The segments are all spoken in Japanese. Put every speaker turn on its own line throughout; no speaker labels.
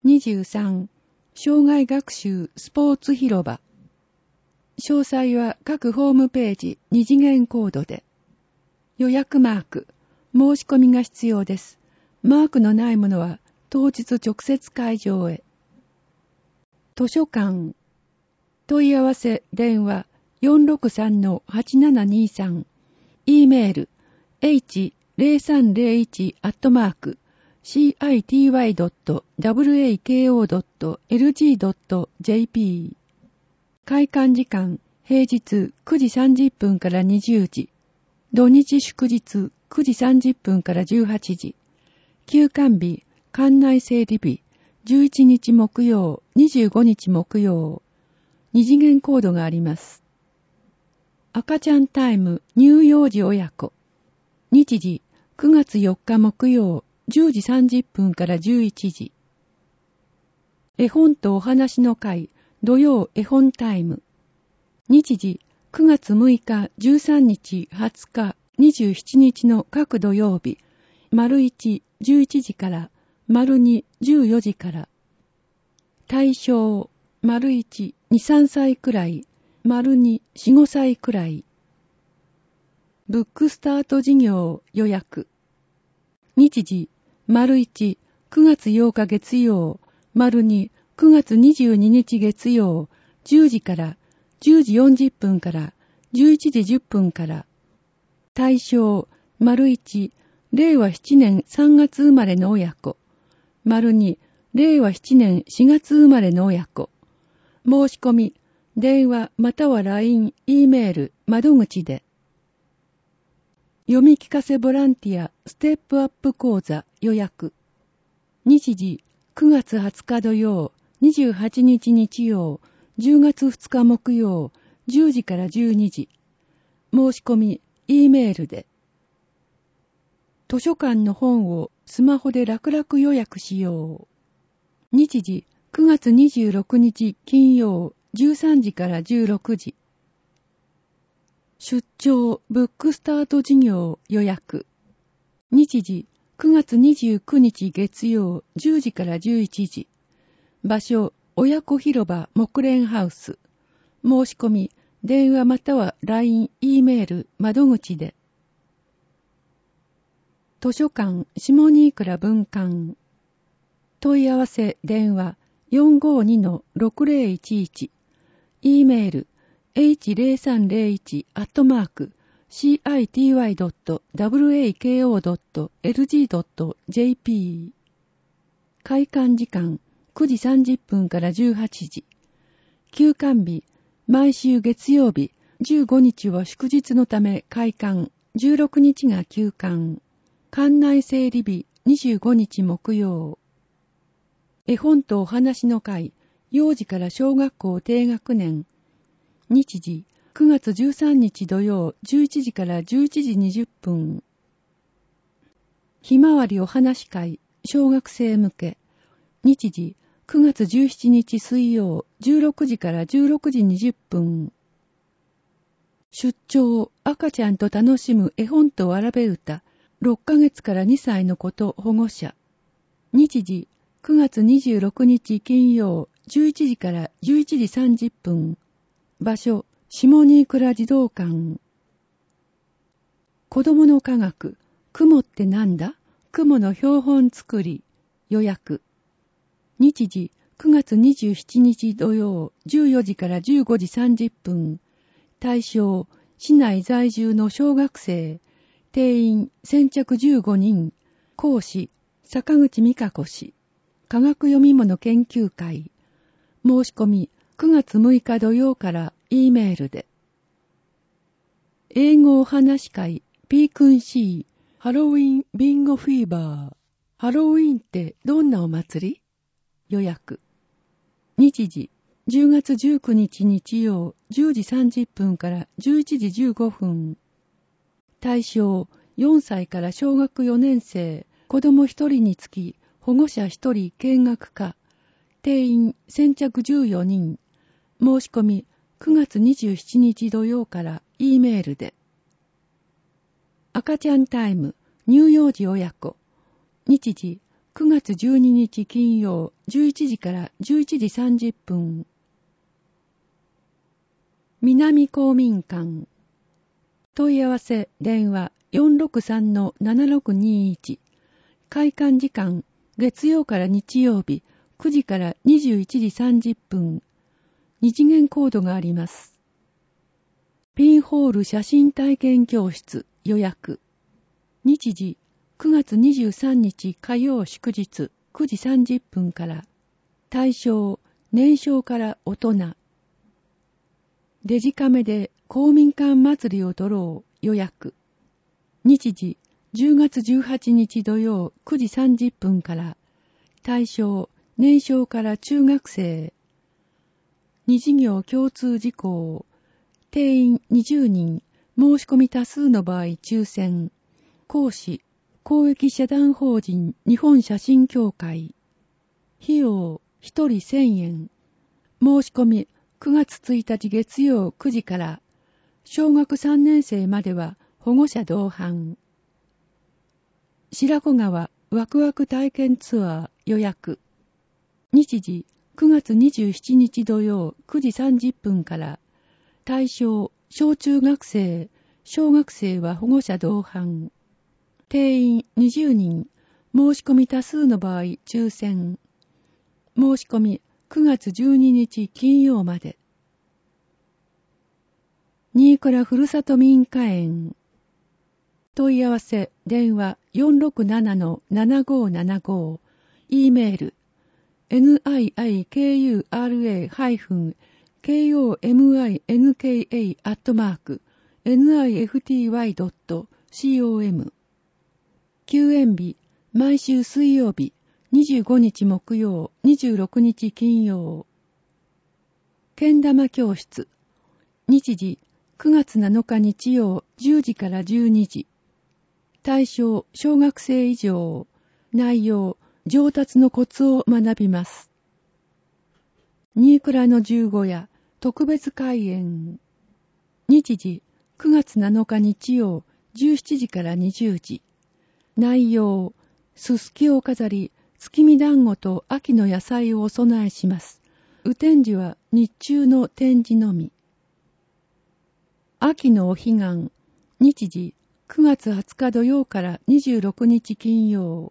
23、障害学習スポーツ広場。詳細は各ホームページ二次元コードで。予約マーク、申し込みが必要です。マークのないものは当日直接会場へ。図書館。問い合わせ電話 463-8723。E メール h0301-city.wako.lg.jp。 開館時間平日9時30分から20時。土日祝日9時30分から18時。休館日、館内整理日、11日木曜、25日木曜。二次元コードがあります。赤ちゃんタイム乳幼児親子。日時、9月4日木曜、10時30分から11時。絵本とお話の会、土曜絵本タイム。日時、9月6日、13日、20日、27日の各土曜日、丸1、11時から、丸2、14時から。対象、丸1、2、3歳くらい、丸2、4、5歳くらい。ブックスタート事業予約。日時、丸1、9月8日月曜、丸2、9月22日月曜、10時から、10時40分から、11時10分から。対象、丸1、令和7年3月生まれの親子。丸2、令和7年4月生まれの親子。申し込み、電話または LINE、E メール、窓口で。読み聞かせボランティア、ステップアップ講座予約。日時、9月20日土曜、28日日曜、10月2日木曜、10時から12時。申し込み、E メールで。図書館の本をスマホで楽々予約しよう。日時、9月26日金曜、13時から16時。出張ブックスタート事業予約。日時、9月29日月曜、10時から11時。場所、親子広場木蓮ハウス。申し込み、電話または LINE、E メール、窓口で。図書館下新倉分館。問い合わせ電話 452-6011。E メール h0301-city.wako.lg.jp。 開館時間9時30分から18時。休館日、毎週月曜日、15日は祝日のため開館、16日が休館。館内整理日、25日木曜。絵本とお話の会、幼児から小学校低学年。日時、9月13日土曜、11時から11時20分。ひまわりお話会、小学生向け。日時、9月17日水曜、16時から16時20分。出張、赤ちゃんと楽しむ絵本とわらべ歌、6ヶ月から2歳の子と保護者。日時、9月26日金曜、11時から11時30分。場所、下新倉児童館。子供の科学、雲ってなんだ？雲の標本作り、予約。日時、9月27日土曜、14時から15時30分。対象、市内在住の小学生。定員、先着15人。講師、坂口美香子氏。科学読み物研究会。申し込み、9月6日土曜から E メールで。英語お話会、P&C、ハロウィンビンゴフィーバー。ハロウィンってどんなお祭り？予約。日時、10月19日日曜、10時30分から11時15分。対象、4歳から小学4年生、子供1人につき、保護者1人見学家。定員、先着14人。申し込み、9月27日土曜から E メールで。赤ちゃんタイム、乳幼児親子。日時、 9月12日金曜11時から11時30分。南公民館。問い合わせ電話 463-7621。開館時間月曜から日曜日9時から21時30分。2次元コードがあります。ピンホール写真体験教室予約。日時9月23日火曜祝日9時30分から。対象年少から大人。デジカメで公民館祭りを撮ろう予約。日時10月18日土曜9時30分から。対象年少から中学生。二事業共通事項。定員20人。申し込み多数の場合抽選。講師公益社団法人日本写真協会。費用1人1000円。申し込み9月1日月曜9時から。小学3年生までは保護者同伴。白子川ワクワク体験ツアー予約。日時9月27日土曜9時30分から。対象小中学生、小学生は保護者同伴。定員20人。申し込み多数の場合抽選。申し込み9月12日金曜まで。新倉ふるさと民家園。問い合わせ電話 467-7575。E メール niikura-kominka@nifty.com。休園日毎週水曜日25日木曜26日金曜。けん玉教室。日時9月7日日曜10時から12時。対象小学生以上。内容上達のコツを学びます。新倉の十五夜特別開演。日時9月7日日曜17時から20時。内容すすきを飾り月見団子と秋の野菜をお供えします。雨天時は日中の展示のみ。秋のお彼岸。日時9月20日土曜から26日金曜。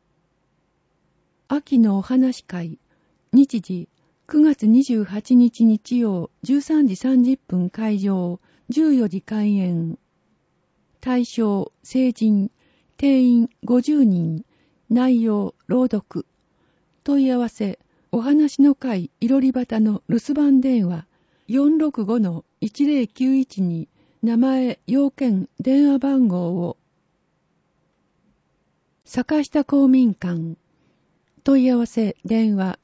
秋のお話会。日時9月28日日曜13時30分会場14時開演。対象成人。定員50人。内容朗読。問い合わせお話の会いろりばたの留守番電話 465-1091 に名前要件電話番号を。坂下公民館。問い合わせ電話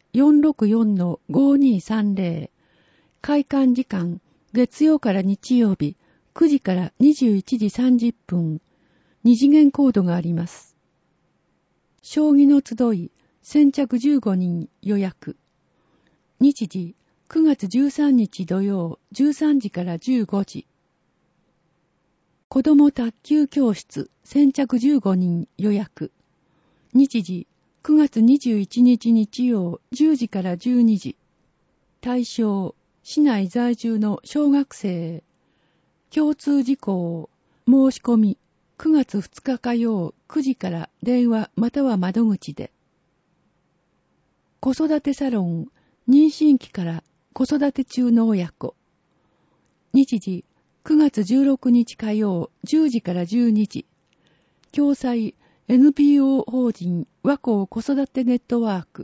464-5230。開館時間月曜から日曜日9時から21時30分。二次元コードがあります。将棋の集い先着15人予約。日時9月13日土曜13時から15時。子ども卓球教室先着15人予約。日時9月21日日曜10時から12時。対象市内在住の小学生。共通事項申し込み9月2日火曜9時から電話または窓口で。子育てサロン妊娠期から子育て中の親子。日時9月16日火曜10時から12時。共催 NPO 法人和光子育てネットワーク。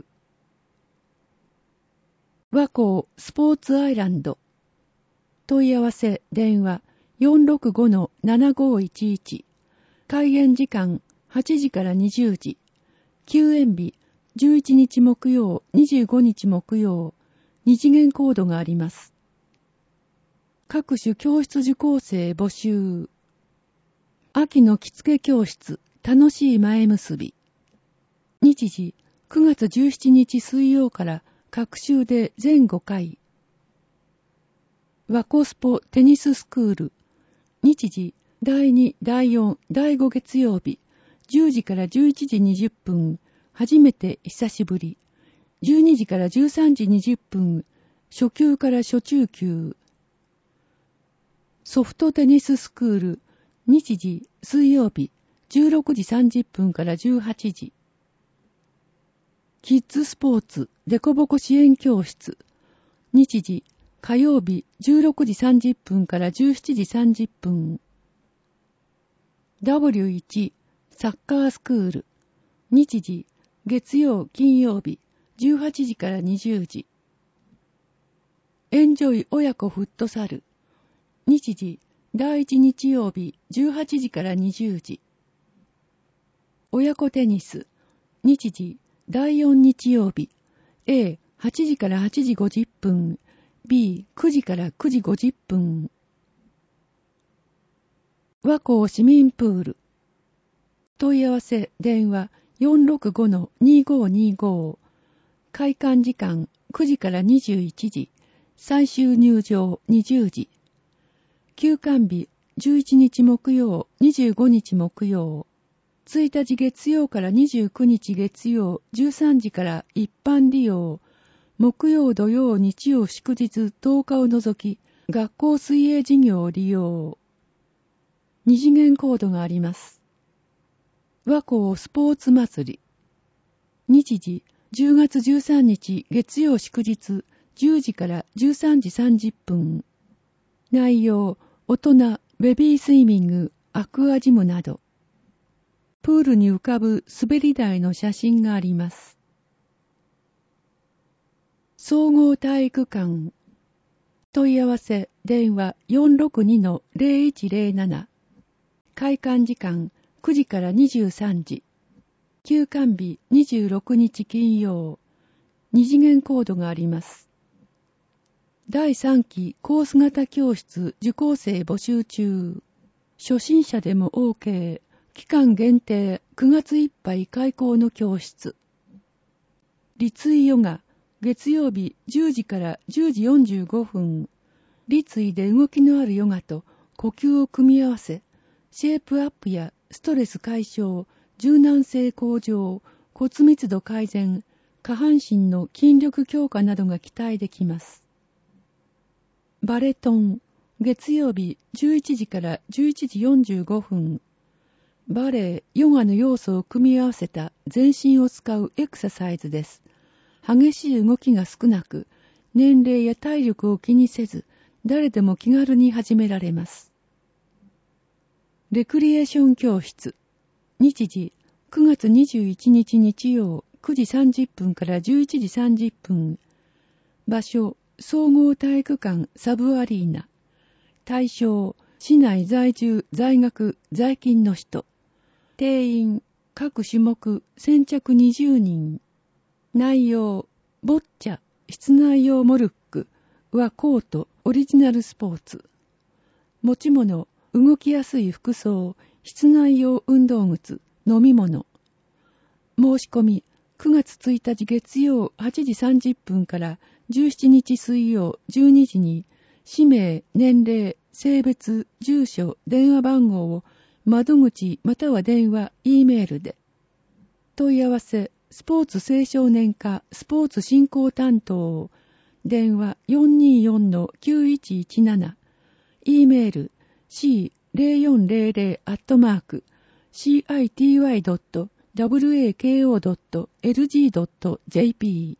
和光スポーツアイランド。問い合わせ電話 465-7511。開園時間8時から20時。休園日11日木曜25日木曜。二次元コードがあります。各種教室受講生募集。秋の着付け教室楽しい前結び。日時9月17日水曜から各週で全5回。和コスポテニススクール。日時第2、第4、第5月曜日、10時から11時20分、 初めて久しぶり。12時から13時20分、初級から初中級。ソフトテニススクール、日時、水曜日、16時30分から18時。キッズスポーツ、デコボコ支援教室。日時、火曜日、16時30分から17時30分。W1、サッカースクール。日時、月曜、金曜日、18時から20時。エンジョイ親子フットサル。日時、第1日曜日、18時から20時。親子テニス。日時、第4日曜日。A、8時から8時50分。B、9時から9時50分。和光市民プール。問い合わせ、電話、465-2525。開館時間、9時から21時。最終入場、20時。休館日、11日木曜、25日木曜。1日月曜から29日月曜、13時から一般利用。木曜、土曜、日曜、祝日、10日を除き、学校水泳事業を利用。二次元コードがあります。和光スポーツ祭り。日時、10月13日月曜祝日、10時から13時30分。内容、大人、ベビースイミング、アクアジムなど。プールに浮かぶ滑り台の写真があります。総合体育館。問い合わせ、電話 462-0107。開館時間、9時から23時。休館日26日金曜。二次元コードがあります。第3期コース型教室受講生募集中。初心者でも OK。期間限定9月いっぱい開講の教室。立位ヨガ。月曜日10時から10時45分。立位で動きのあるヨガと呼吸を組み合わせ、シェイプアップやストレス解消、柔軟性向上、骨密度改善、下半身の筋力強化などが期待できます。バレトン、月曜日11時から11時45分。バレエ、ヨガの要素を組み合わせた全身を使うエクササイズです。激しい動きが少なく、年齢や体力を気にせず、誰でも気軽に始められます。レクリエーション教室。日時、9月21日日曜、9時30分から11時30分。場所、総合体育館サブアリーナ。対象、市内在住、在学、在勤の人。定員、各種目、先着20人。内容、ボッチャ、室内用モルック、和コート、オリジナルスポーツ。持ち物、動きやすい服装、室内用運動靴、飲み物。申し込み、9月1日月曜8時30分から17日水曜12時に、氏名、年齢、性別、住所、電話番号を窓口または電話、Eメールで。問い合わせ、スポーツ青少年課スポーツ振興担当。電話 424-9117。Eメール city.wako.lg.jp。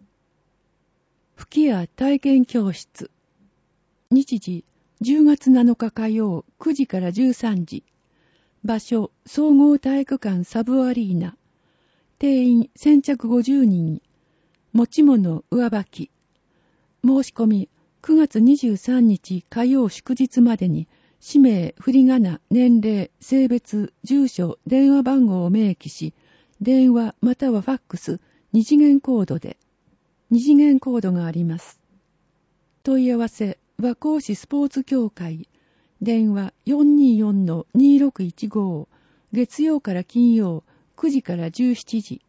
吹き矢体験教室。日時、10月7日火曜9時から13時。場所、総合体育館サブアリーナ。定員先着50人。持ち物上履き。申し込み、9月23日火曜祝日までに、氏名、振り仮名、年齢、性別、住所、電話番号を明記し、電話またはファックス、二次元コードで。二次元コードがあります。問い合わせ、和光市スポーツ協会。電話 424-2615。月曜から金曜、9時から17時。